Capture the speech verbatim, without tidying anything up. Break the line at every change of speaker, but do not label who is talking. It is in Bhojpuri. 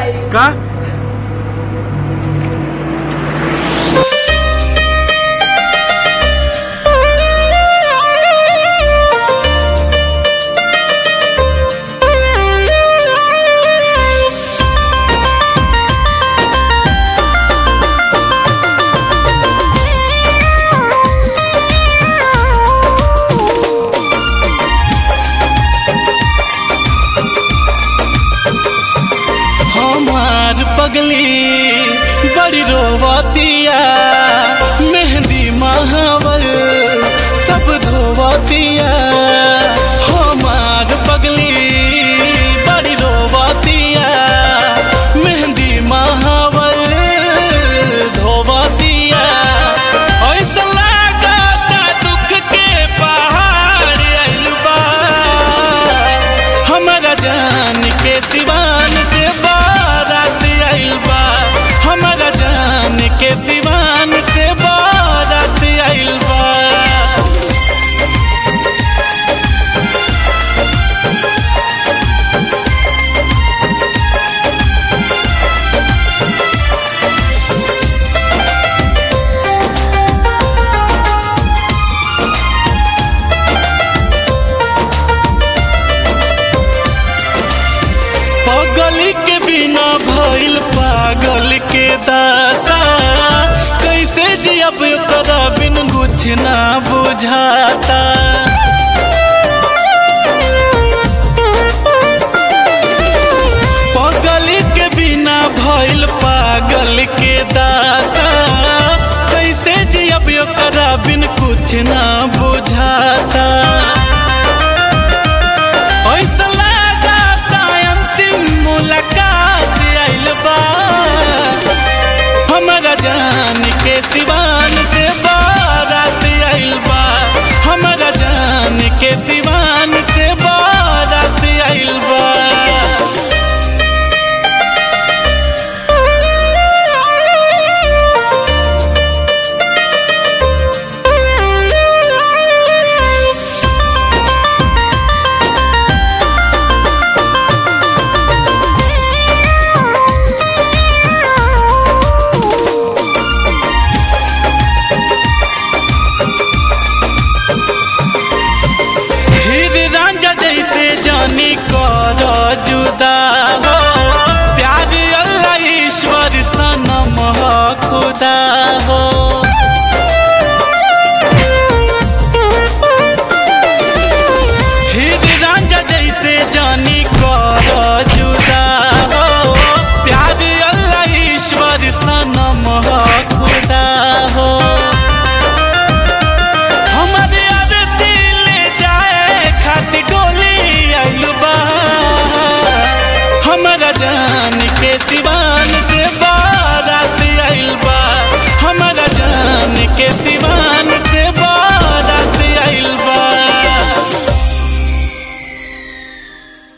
का
पगली बड़ी रोवतिया मेहंदी महावर सब धोवतिया हमार पगली बड़ी रोवतिया मेहंदी महावर धोवतिया ऐसा लागता दुख के पहाड़ आइल बा हमारा जान के सिवान से हमारा जान के सिवान से बारात आइल बा पगली के बिना भइल पागल के दासा कैसे जियब ओकरा बिन कुछ ना बुझाता पगली के बिना भइल पागल के दासा कैसे जियब ओकरा बिन कुछ ना बुझाता ऐसा मुलाकात आइल बा हमारा जान के सिवा